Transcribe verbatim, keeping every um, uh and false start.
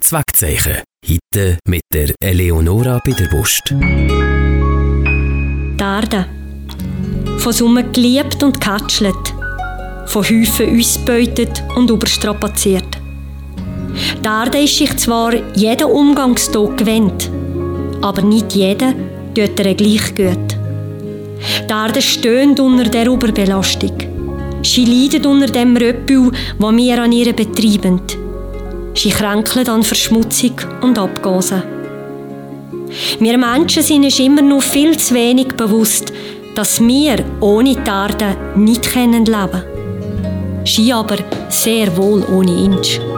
Zweckzeichen. Heute mit der Eleonora Biederbust. Die Erde. Von Summen geliebt und gehätschelt. Von Häufen ausgebeutet und überstrapaziert. Die Erde ist sich zwar jeden Umgangstag gewöhnt, aber nicht jeder tut ihr gleich gut. Die Erde stöhnt unter der Überbelastung. Sie leidet unter dem Röppel, das wir an ihr betreiben. Sie kränkelt an Verschmutzung und Abgasen. Wir Menschen sind uns immer noch viel zu wenig bewusst, dass wir ohne die Erde nicht leben können. Sie aber sehr wohl ohne uns.